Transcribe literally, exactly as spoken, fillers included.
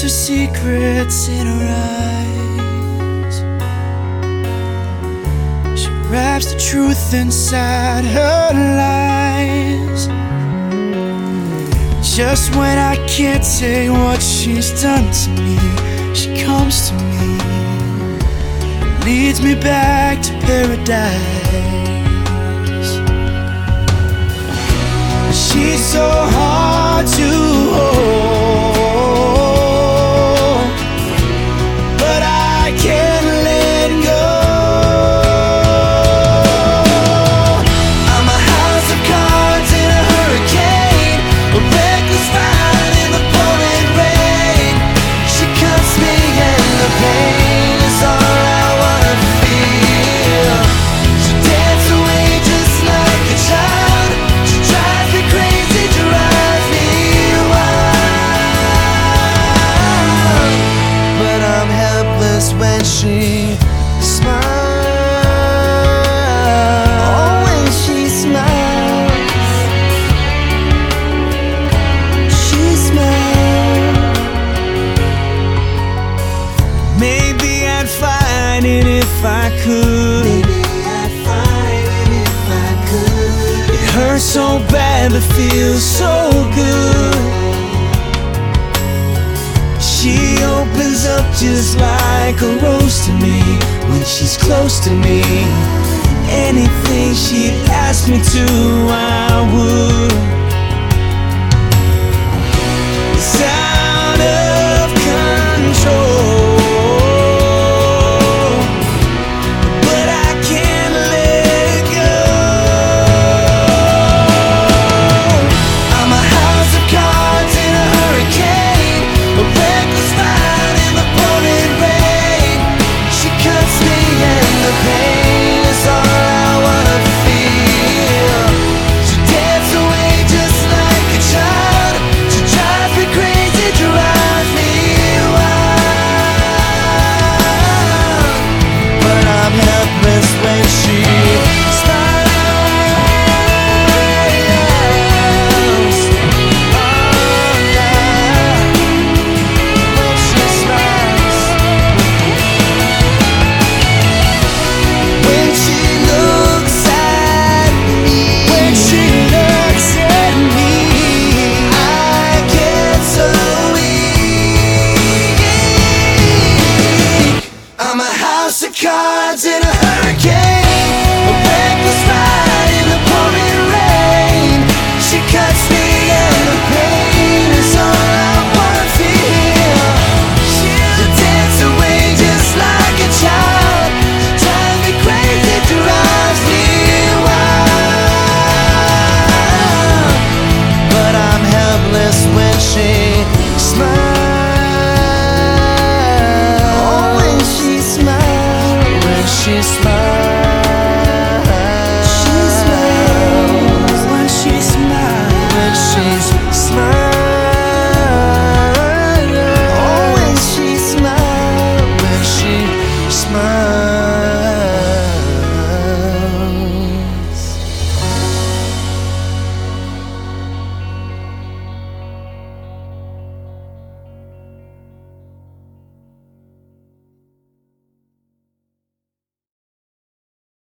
her secrets in her eyes. She wraps the truth inside her lies. Just when I can't take what she's done to me, she comes to me and leads me back to paradise. She's so hard to hold, but I can't let go. I'm a house of cards in a hurricane, a reckless fight in the pouring rain. She cuts me and the pain is all I wanna feel. She dances away just like a child. She drives me crazy, drives me wild. But I'm helpless when she smiles. Oh, when she smiles, she smiles. Maybe I'd find it if I could. Maybe I'd find it if I could. It hurts so bad but feels so good. She opens up just like a rose to me when she's close to me. Anything she'd ask me to, I would. It's out of control, but I can't let go. I'm a house of cards in a hurricane, a reckless fight in the pouring rain. She cuts me and the pain is all I wanna feel. She dances away just like a child. She drives me crazy, drives me wild. But I'm helpless when she smiles. Oh, yeah. When she smiles, when she looks at me, when she looks at me, I get so weak. I'm a house of cards in a